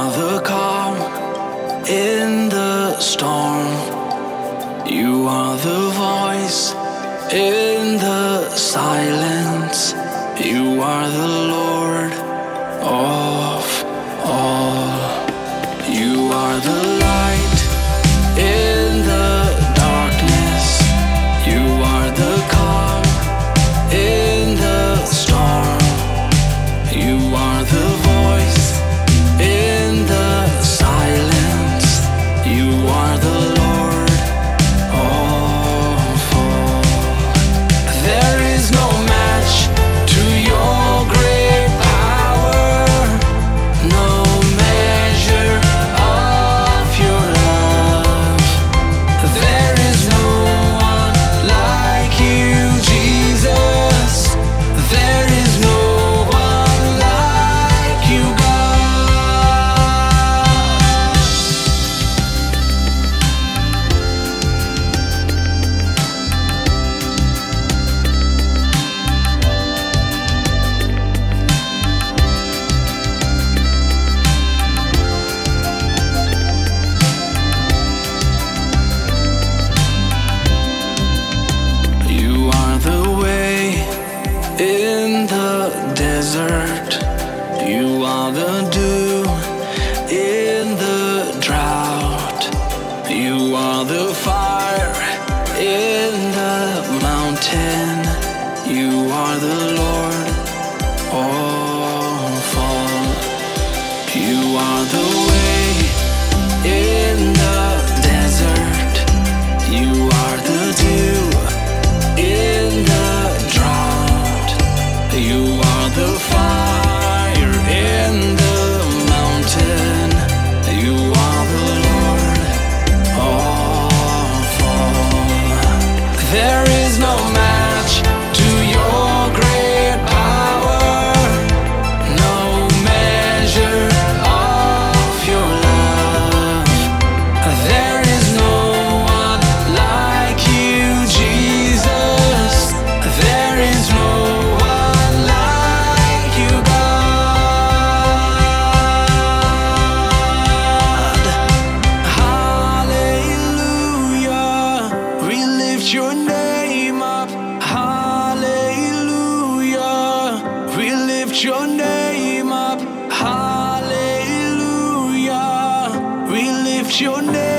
are the calm in the storm. You are the voice in the silence. You are the Lord of all. You are the light in the darkness. You are the calm in the storm. You are the voice in the silence. You are the Lord of all. There is no match to your great power, no measure of your love. There is no one like you, Jesus. There is no one like you, God. You are the way in the desert. You are the dew in the drought. You are the fire in the mountain. You are the Lord of all. You are the way in the desert. You are the dew in the drought. You are the fire in the mountain. You are the Lord of all. There is no match to your great power, no measure of your love. There is no one like you, Jesus. There is no one like you, God. Hallelujah, we lift your name up. Hallelujah, we lift your name up. Hallelujah, we lift your name.